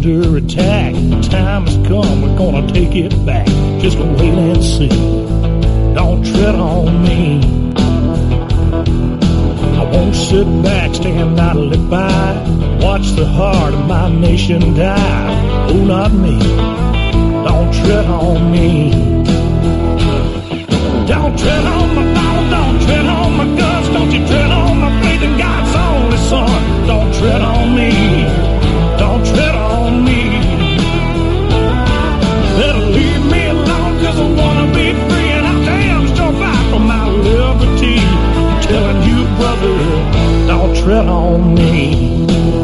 under attack. The time has come, we're gonna take it back. Just gonna wait and see. Don't tread on me. I won't sit back, stand idly by. Watch the heart of my nation die. Oh, not me. Don't tread on me. Don't tread on my Bible, don't tread on my guns. Don't you tread on my faith in God's only Son. Don't tread on me. Don't tread on me. Better leave me alone, cause I wanna be free. And I damn sure fight for my liberty. I'm telling you, brother, don't tread on me.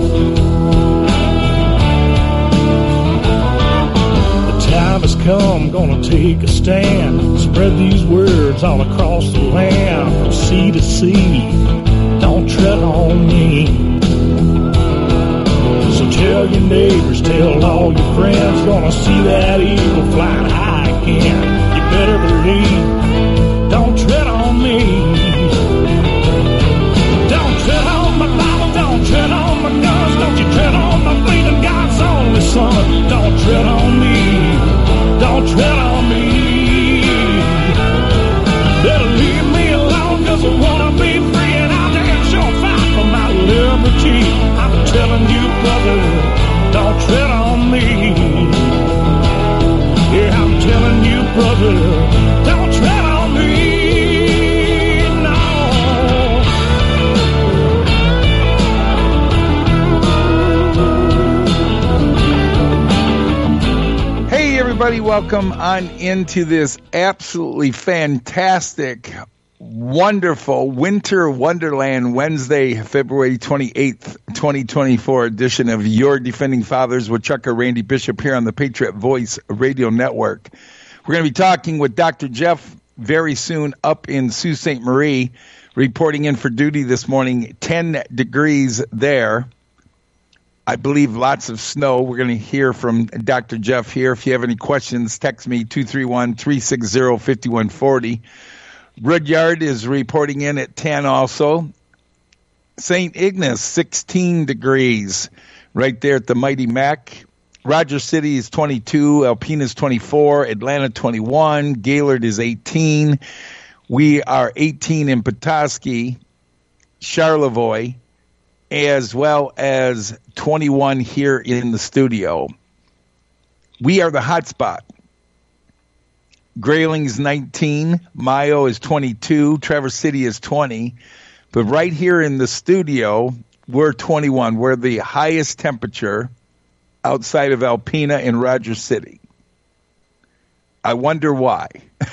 Time has come, gonna take a stand. Spread these words all across the land, from sea to sea. Don't tread on me. So tell your neighbors, tell all your friends, gonna see that eagle flying high again. You better believe, don't tread on me. Don't tread on my Bible, don't tread on my guns. Don't you tread on my faith in God's only Son. Don't tread on me. Don't tread on me. Better leave me alone, cause I wanna be free. And I'll damn sure fight for my liberty. I'm telling you, brother, don't tread on me. Yeah, I'm telling you, brother, don't tread on me. No. Hey everybody, welcome on into this absolutely fantastic, wonderful Winter Wonderland Wednesday, February 28th, 2024 edition of Your Defending Fathers with Chuck or Randy Bishop here on the Patriot Voice Radio Network. We're going to be talking with Dr. Jeff very soon up in Sault Ste. Marie, reporting in for duty this morning, 10 degrees there. I believe lots of snow. We're going to hear from Dr. Jeff here. If you have any questions, text me 231-360-5140. Rudyard is reporting in at 10 also. St. Ignace, 16 degrees right there at the Mighty Mac. Rogers City is 22. Alpena is 24. Atlanta, 21. Gaylord is 18. We are 18 in Petoskey, Charlevoix, as well as 21 here in the studio. We are the hot spot. Grayling's 19, Mayo is 22, Traverse City is 20, but right here in the studio, we're 21. We're the highest temperature outside of Alpena and Rogers City. I wonder why.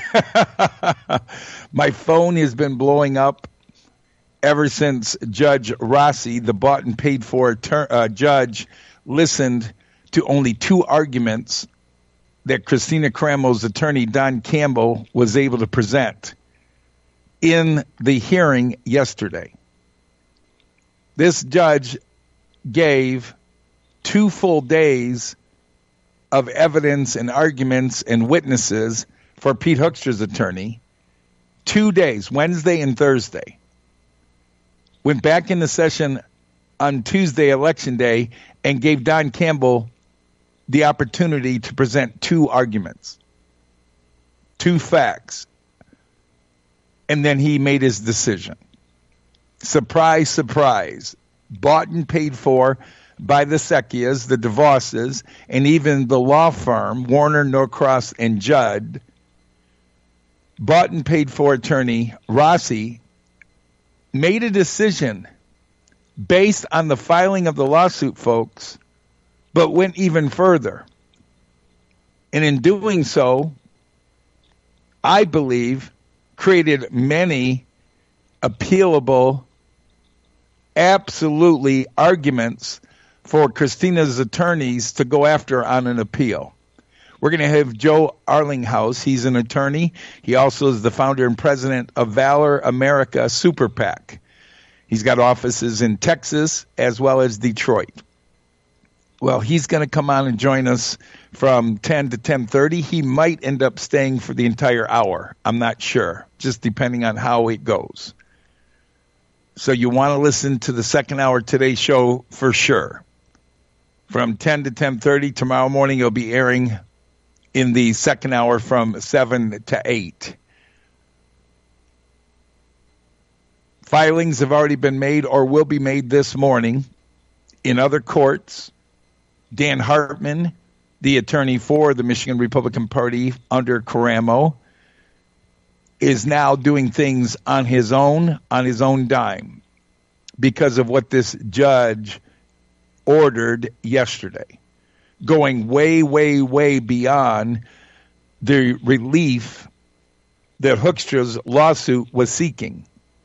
My phone has been blowing up ever since Judge Rossi, the bought and paid for judge, listened to only two arguments that Christina Cramo's attorney, Don Campbell, was able to present in the hearing yesterday. This judge gave 2 full days of evidence and arguments and witnesses for Pete Hoekstra's attorney. 2 days, Wednesday and Thursday. Went back into session on Tuesday, Election Day, and gave Don Campbell the opportunity to present 2 arguments, 2 facts, and then he made his decision. Surprise, surprise. Bought and paid for by the Secchias, the DeVosses, and even the law firm, Warner, Norcross, and Judd. Bought and paid for attorney Rossi made a decision based on the filing of the lawsuit, folks, but went even further. And in doing so, I believe, created many appealable, absolutely arguments for Christina's attorneys to go after on an appeal. We're going to have Joe Arlinghouse. He's an attorney. He also is the founder and president of Valor America Super PAC. He's got offices in Texas as well as Detroit. Well, he's going to come on and join us from 10 to 10:30. He might end up staying for the entire hour. I'm not sure, just depending on how it goes. So you want to listen to the second hour of today's show for sure. from 10 to 10:30. Tomorrow morning it'll be airing in the second hour from 7 to 8. Filings have already been made or will be made this morning in other courts. Dan Hartman, the attorney for the Michigan Republican Party under Caramo, is now doing things on his own dime, because of what this judge ordered yesterday, going way, way, way beyond the relief that Hoekstra's lawsuit was seeking.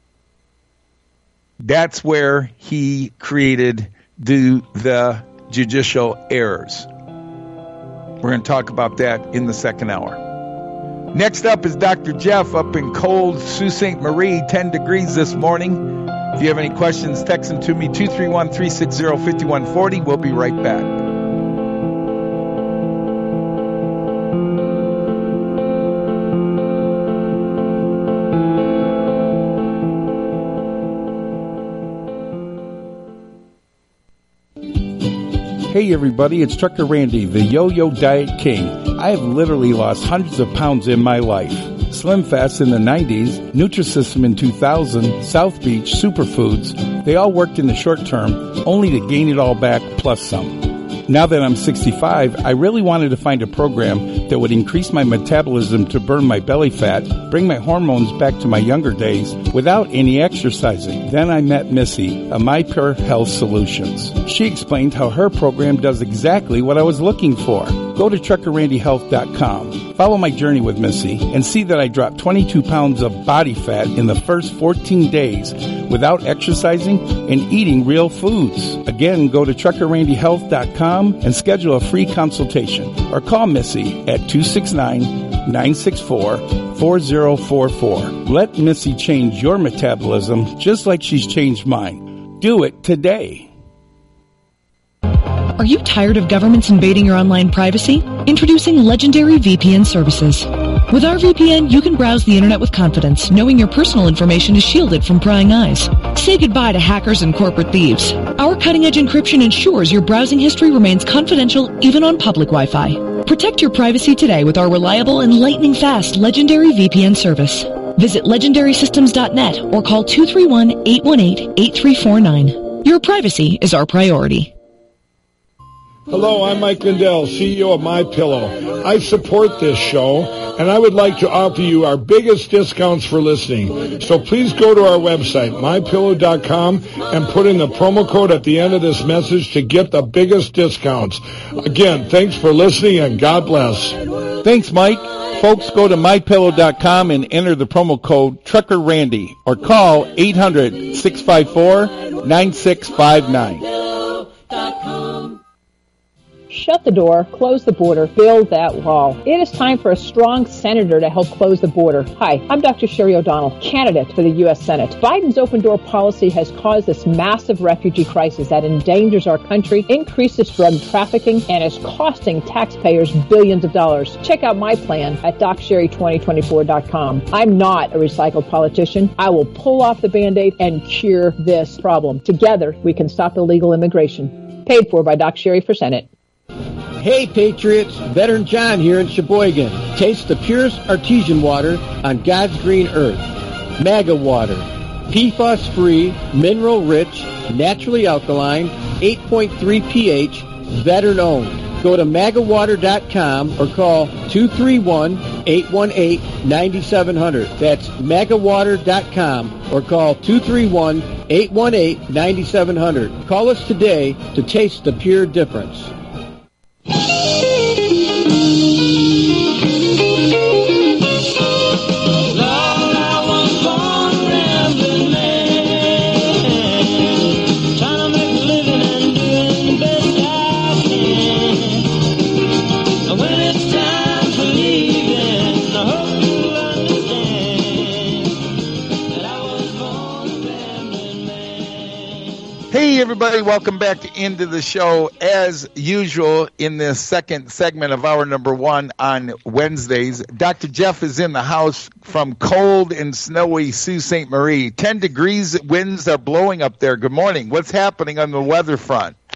That's where he created the judicial errors. We're going to talk about that in the second hour. Next up is Dr. Jeff up in cold Sault Ste. Marie, 10 degrees this morning. If you have any questions, text them to me, 231-360-5140. We'll be right back. Hey everybody, it's Trucker Randy, the Yo-Yo Diet King. I have literally lost hundreds of pounds in my life. Slim Fast in the 90s, Nutrisystem in 2000, South Beach, Superfoods, they all worked in the short term, only to gain it all back plus some. Now that I'm 65, I really wanted to find a program that would increase my metabolism to burn my belly fat, bring my hormones back to my younger days without any exercising. Then I met Missy of My Pure Health Solutions. She explained how her program does exactly what I was looking for. Go to truckerrandyhealth.com. Follow my journey with Missy and see that I dropped 22 pounds of body fat in the first 14 days without exercising and eating real foods. Again, go to truckerrandyhealth.com and schedule a free consultation or call Missy at 269-964-4044. Let Missy change your metabolism just like she's changed mine. Do it today. Are you tired of governments invading your online privacy? Introducing Legendary VPN services. With our VPN, you can browse the internet with confidence, knowing your personal information is shielded from prying eyes. Say goodbye to hackers and corporate thieves. Our cutting-edge encryption ensures your browsing history remains confidential even on public Wi-Fi. Protect your privacy today with our reliable and lightning-fast Legendary VPN service. Visit legendarysystems.net or call 231-818-8349. Your privacy is our priority. Hello, I'm Mike Lindell, CEO of MyPillow. I support this show, and I would like to offer you our biggest discounts for listening. So please go to our website, MyPillow.com, and put in the promo code at the end of this message to get the biggest discounts. Again, thanks for listening, and God bless. Thanks, Mike. Folks, go to MyPillow.com and enter the promo code TruckerRandy or call 800-654-9659. Shut the door, close the border, build that wall. It is time for a strong senator to help close the border. Hi, I'm Dr. Sherry O'Donnell, candidate for the U.S. Senate. Biden's open door policy has caused this massive refugee crisis that endangers our country, increases drug trafficking, and is costing taxpayers billions of dollars. Check out my plan at DocSherry2024.com. I'm not a recycled politician. I will pull off the Band-Aid and cure this problem. Together, we can stop illegal immigration. Paid for by Doc Sherry for Senate. Hey Patriots, Veteran John here in Sheboygan. Taste the purest artesian water on God's green earth. MAGA water. PFAS-free, mineral-rich, naturally alkaline, 8.3 pH, veteran-owned. Go to MAGAwater.com or call 231-818-9700. That's MAGAwater.com or call 231-818-9700. Call us today to taste the pure difference. Hey, everybody, welcome back into the show. As usual, in this second segment of hour number one on Wednesdays, Dr. Jeff is in the house from cold and snowy Sault Ste. Marie. 10 degrees, winds are blowing up there. Good morning. What's happening on the weather front?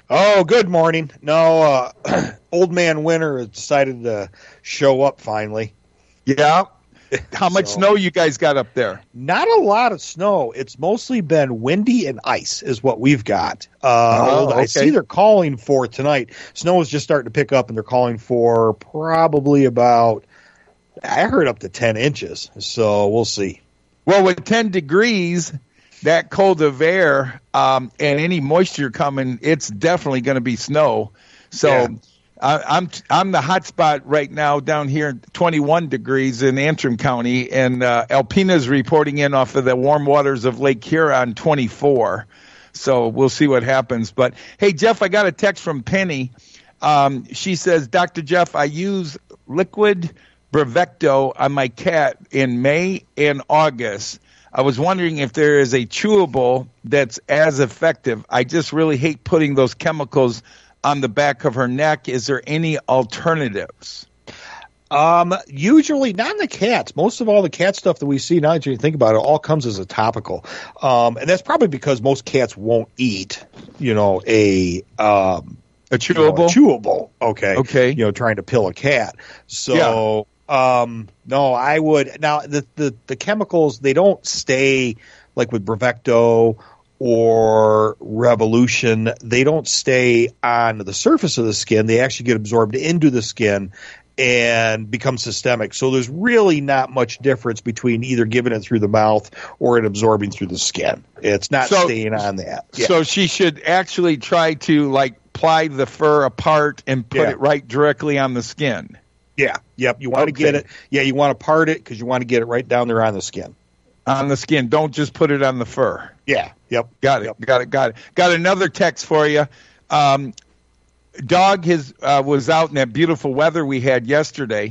Oh, good morning. No, old man winter has decided to show up finally. Yeah. How much snow you guys got up there? Not a lot of snow. It's mostly been windy and ice is what we've got. I see they're calling for tonight. Snow is just starting to pick up, and they're calling for probably about, I heard up to 10 inches. So we'll see. Well, with 10 degrees, that cold of air and any moisture coming, it's definitely going to be snow. So yeah. I'm the hot spot right now down here, 21 degrees in Antrim County, and Alpina's reporting in off of the warm waters of Lake Huron, 24. So we'll see what happens. But, hey, Jeff, I got a text from Penny. She says, Dr. Jeff, I use liquid Bravecto on my cat in May and August. I was wondering if there is a chewable that's as effective. I just really hate putting those chemicals on the back of her neck. Is there any alternatives? Usually not in the cats. Most of all the cat stuff that we see now that you think about it all comes as a topical. And that's probably because most cats won't eat, a chewable. Chewable. Okay. Trying to pill a cat. So, no, I would. Now the chemicals, they don't stay like with Bravecto or Revolution, they don't stay on the surface of the skin. They actually get absorbed into the skin and become systemic. So there's really not much difference between either giving it through the mouth or it absorbing through the skin. It's not staying on that. Yeah. So she should actually try to ply the fur apart and put it right directly on the skin. Yeah. Yep. You want to get it. Yeah. You want to part it because you want to get it right down there on the skin. On the skin. Don't just put it on the fur. Yeah. Yep. Got it. Got another text for you. Dog was out in that beautiful weather we had yesterday,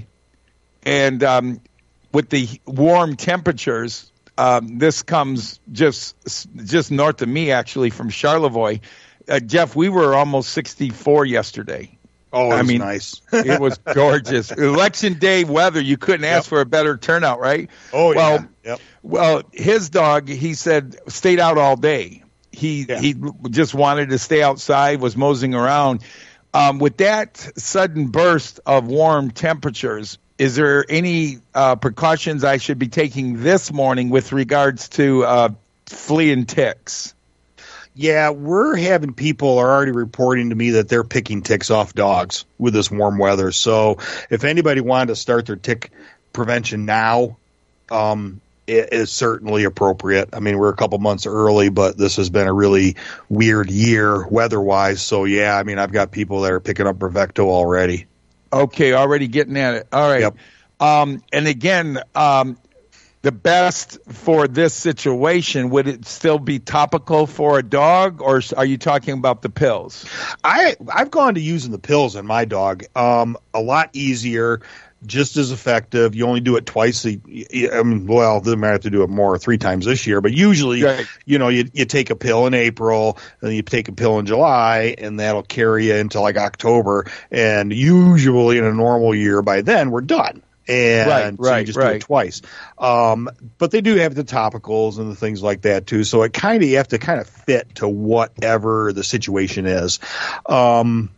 and with the warm temperatures, this comes just north of me, actually, from Charlevoix. Jeff, we were almost 64 yesterday. Oh, it was nice. It was gorgeous. Election day weather, you couldn't ask for a better turnout, right? Oh, yeah. Yep. Well, his dog, he said, stayed out all day. He just wanted to stay outside, was moseying around. With that sudden burst of warm temperatures, is there any precautions I should be taking this morning with regards to flea and ticks? Yeah, we're having people are already reporting to me that they're picking ticks off dogs with this warm weather. So if anybody wanted to start their tick prevention now, it is certainly appropriate. I mean, we're a couple months early, but this has been a really weird year weather-wise. So, yeah, I mean, I've got people that are picking up Bravecto already. Okay, already getting at it. All right. Yep. And again, the best for this situation, would it still be topical for a dog, or are you talking about the pills? I've gone to using the pills in my dog. A lot easier, just as effective. You only do it twice. Doesn't matter to do it more 3 times this year, but usually, you take a pill in April, and you take a pill in July, and that'll carry you into October. And usually in a normal year, by then we're done. And so you just do it twice. But they do have the topicals and the things like that too. So you have to kind of fit to whatever the situation is. The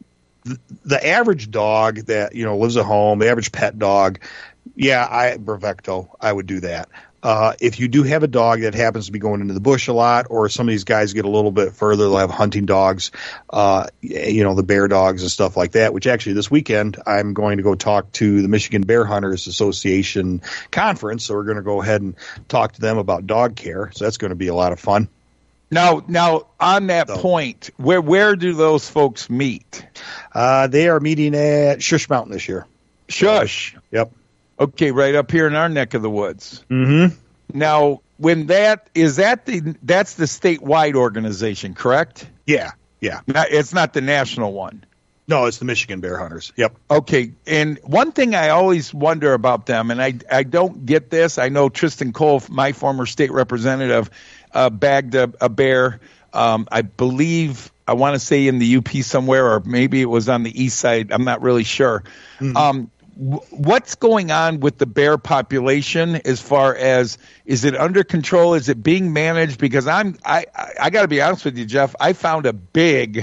average dog that, lives at home, the average pet dog, Bravecto, I would do that. If you do have a dog that happens to be going into the bush a lot, or some of these guys get a little bit further, they'll have hunting dogs, the bear dogs and stuff like that, which actually this weekend I'm going to go talk to the Michigan Bear Hunters Association conference. So we're going to go ahead and talk to them about dog care. So that's going to be a lot of fun. Now on that point, where do those folks meet? They are meeting at Shush Mountain this year. Shush. Yep. Okay, right up here in our neck of the woods. Mm-hmm. Now, that's the statewide organization, correct? Yeah. It's not the national one. No, it's the Michigan Bear Hunters. Yep. Okay, and one thing I always wonder about them, and I don't get this. I know Tristan Cole, my former state representative, bagged a bear. I believe, I want to say in the UP somewhere, or maybe it was on the east side. I'm not really sure. Mm-hmm. What's going on with the bear population as far as, is it under control? Is it being managed? Because I got to be honest with you, Jeff, I found a big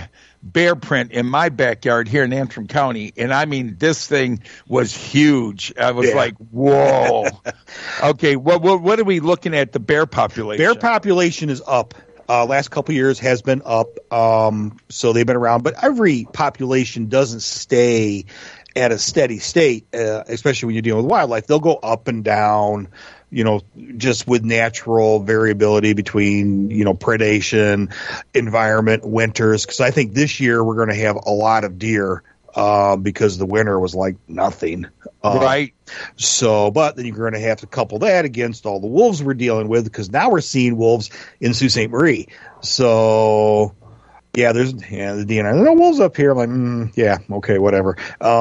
bear print in my backyard here in Antrim County, and I mean this thing was huge. I was like, whoa. Okay, what are we looking at? The bear population. Bear population is up. Last couple of years has been up, so they've been around. But every population doesn't stay at a steady state, especially when you're dealing with wildlife. They'll go up and down, just with natural variability between, predation, environment, winters. Because I think this year we're going to have a lot of deer because the winter was like nothing. Right. So, but then you're going to have to couple that against all the wolves we're dealing with, because now we're seeing wolves in Sault Ste. Marie. So, yeah, the DNR. There are no wolves up here. I'm like, yeah, okay, whatever.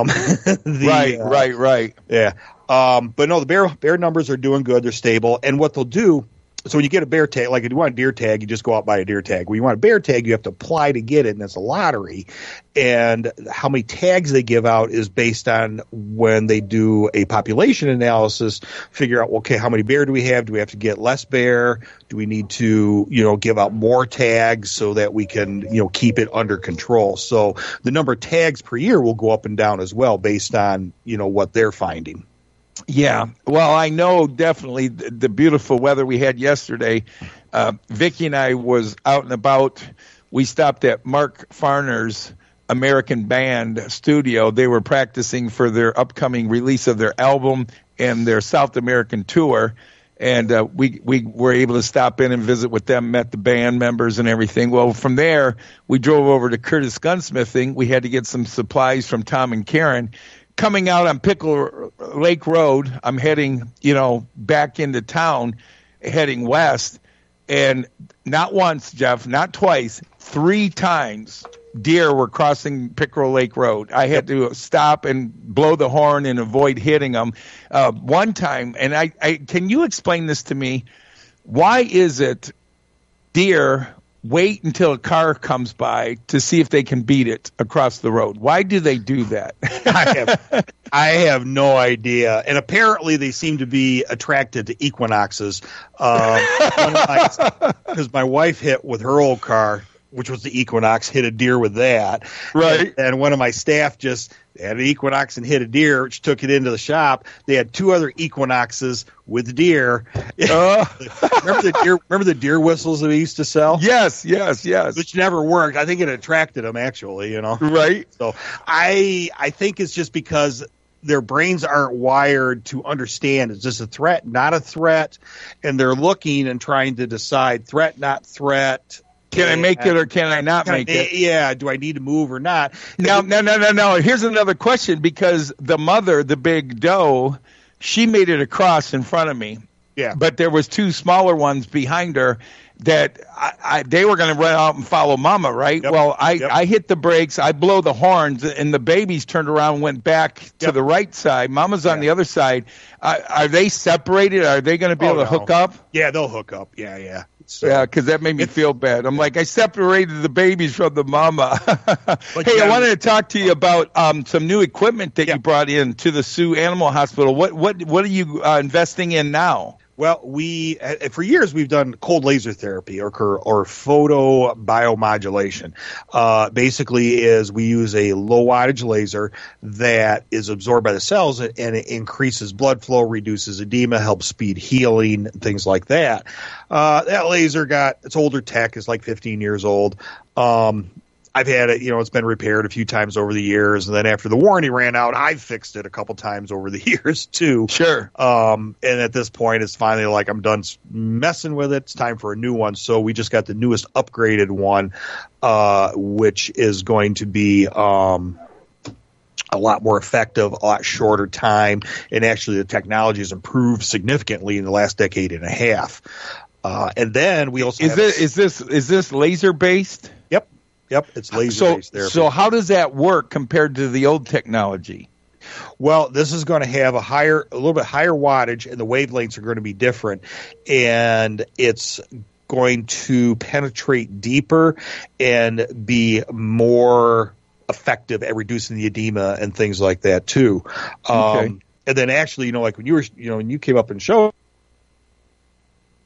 Right. Yeah. But no, the bear numbers are doing good. They're stable. And what they'll do, so when you get a bear tag, like if you want a deer tag, you just go out and buy a deer tag. When you want a bear tag, you have to apply to get it, and it's a lottery. And how many tags they give out is based on when they do a population analysis, figure out, okay, how many bear do we have? Do we have to get less bear? Do we need to, give out more tags so that we can, keep it under control? So the number of tags per year will go up and down as well based on, what they're finding. Yeah, well, I know definitely the beautiful weather we had yesterday. Vicki and I was out and about. We stopped at Mark Farner's American Band studio. They were practicing for their upcoming release of their album and their South American tour. And we were able to stop in and visit with them, met the band members and everything. Well, from there, we drove over to Curtis Gunsmithing. We had to get some supplies from Tom and Karen. Coming out on Pickle Lake Road, I'm heading, back into town, heading west, and not once, Jeff, not twice, 3 times deer were crossing Pickerel Lake Road. I had to stop and blow the horn and avoid hitting them. One time, and I can you explain this to me? Why is it deer wait until a car comes by to see if they can beat it across the road? Why do they do that? I have no idea. And apparently they seem to be attracted to equinoxes. Because my wife hit with her old car, which was the Equinox, hit a deer with that. Right. And one of my staff just had an Equinox and hit a deer, which took it into the shop. They had 2 other Equinoxes with deer. Remember the deer whistles that we used to sell? Yes. Which never worked. I think it attracted them, actually, Right. So I think it's just because their brains aren't wired to understand, is this a threat, not a threat? And they're looking and trying to decide threat, not threat. Can I make it or can I not make it? Yeah, do I need to move or not? No. Here's another question, because the mother, the big doe, she made it across in front of me. Yeah. But there was 2 smaller ones behind her that they were going to run out and follow Mama, right? Yep. Well, I hit the brakes, I blow the horns, and the babies turned around and went back to the right side. Mama's on the other side. Are they separated? Are they going to be able to hook up? Yeah, they'll hook up. Yeah. So, yeah, because that made me feel bad. I'm like, I separated the babies from the mama. Hey, I wanted to talk to you about some new equipment that you brought in to the Sioux Animal Hospital. What are you investing in now? Well, for years we've done cold laser therapy or photo biomodulation. Basically, is we use a low wattage laser that is absorbed by the cells, and it increases blood flow, reduces edema, helps speed healing, things like that. That laser it's older tech, it's like 15 years old. I've had it, it's been repaired a few times over the years, and then after the warranty ran out, I've fixed it a couple times over the years too. Sure. And at this point, it's finally like I'm done messing with it. It's time for a new one. So we just got the newest upgraded one, which is going to be a lot more effective, a lot shorter time, and actually the technology has improved significantly in the last decade and a half. And then we also is this laser based? Yep, it's laser-based therapy. So how does that work compared to the old technology? Well, this is going to have a little bit higher wattage, and the wavelengths are going to be different, and it's going to penetrate deeper and be more effective at reducing the edema and things like that too. Okay. And then actually, like when when you came up and showed.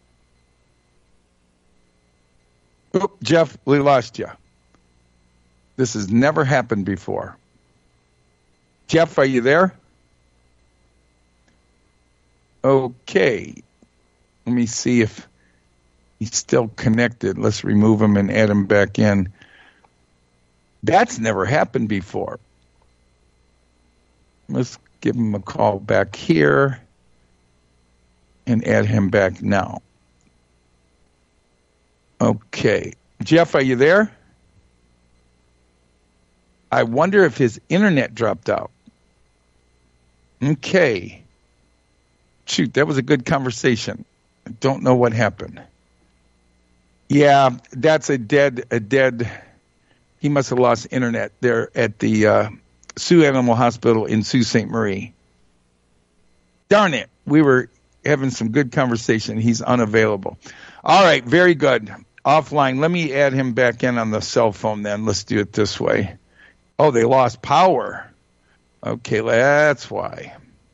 Jeff, we lost you. This has never happened before. Jeff, are you there? Okay. Let me see if he's still connected. Let's remove him and add him back in. That's never happened before. Let's give him a call back here and add him back now. Okay. Jeff, are you there? I wonder if his internet dropped out. Okay. Shoot, that was a good conversation. I don't know what happened. Yeah, that's a dead. He must have lost internet there at the Sioux Animal Hospital in Sault Ste. Marie. Darn it. We were having some good conversation. He's unavailable. All right, very good. Offline. Let me add him back in on the cell phone then. Let's do it this way. Oh, they lost power. Okay, that's why.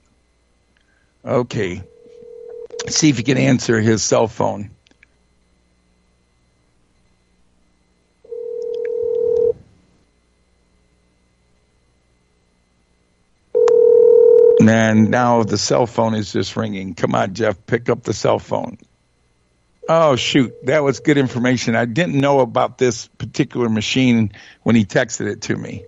Okay. See if you can answer his cell phone. And now the cell phone is just ringing. Come on, Jeff, pick up the cell phone. Oh, shoot. That was good information. I didn't know about this particular machine when he texted it to me.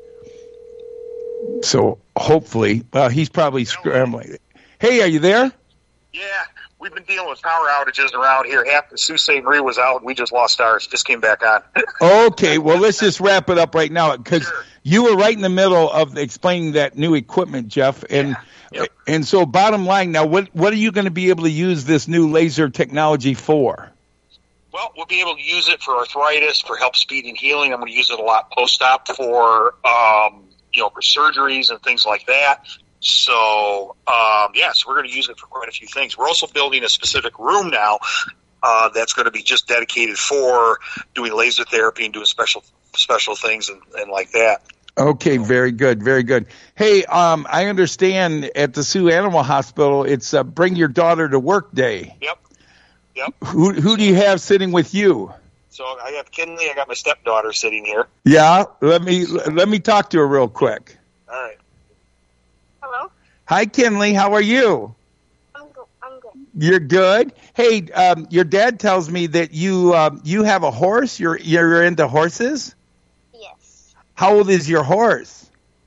So hopefully, he's probably scrambling. Hey, are you there? Yeah, we've been dealing with power outages around here. Half the Sault Ste. Marie was out. We just lost ours. Just came back on. Okay, well, let's just wrap it up right now because you were right in the middle of explaining that new equipment, Jeff. And and so bottom line now, what are you going to be able to use this new laser technology for? Well, we'll be able to use it for arthritis, for help speed and healing. I'm going to use it a lot post-op for, for surgeries and things like that. So, so we're going to use it for quite a few things. We're also building a specific room now that's going to be just dedicated for doing laser therapy and doing special things and like that. Okay, very good, very good. Hey, I understand at the Sioux Animal Hospital, it's Bring Your Daughter to Work Day. Yep. Who do you have sitting with you? So I have Kinley. I got my stepdaughter sitting here. Yeah, let me talk to her real quick. All right. Hello. Hi, Kinley. How are you? I'm good. You're good. Hey, your dad tells me that you have a horse. You're into horses. Yes. How old is your horse?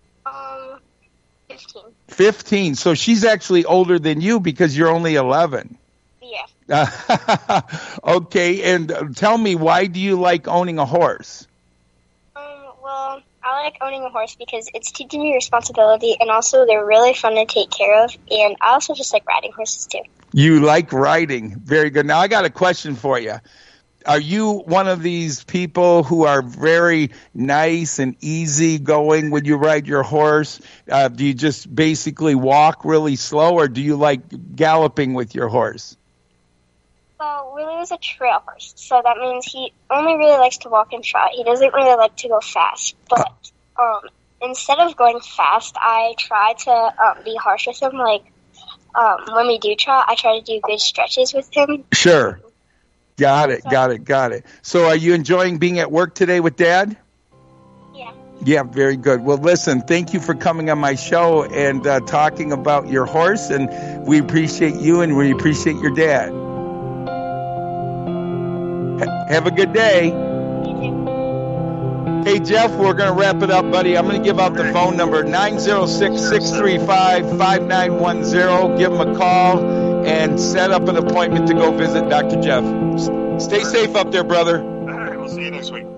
15. 15. So she's actually older than you because you're only 11. Yeah. Okay, and tell me, why do you like owning a horse? Well, I like owning a horse because it's teaching me responsibility, and also they're really fun to take care of, and I also just like riding horses too. You like riding. Very good. Now, I got a question for you. Are you one of these people who are very nice and easy going when you ride your horse? Do you just basically walk really slow, or do you like galloping with your horse? Well, Willie is a trail horse, so that means he only really likes to walk and trot. He doesn't really like to go fast. But instead of going fast, I try to be harsh with him. Like when we do trot, I try to do good stretches with him. Sure. Got it. So are you enjoying being at work today with Dad? Yeah. Yeah, very good. Well, listen, thank you for coming on my show and talking about your horse, and we appreciate you and we appreciate your dad. Have a good day. Hey, Jeff, we're going to wrap it up, buddy. I'm going to give out the phone number, 906-635-5910. Give him a call and set up an appointment to go visit Dr. Jeff. Stay safe up there, brother. All right, we'll see you next week.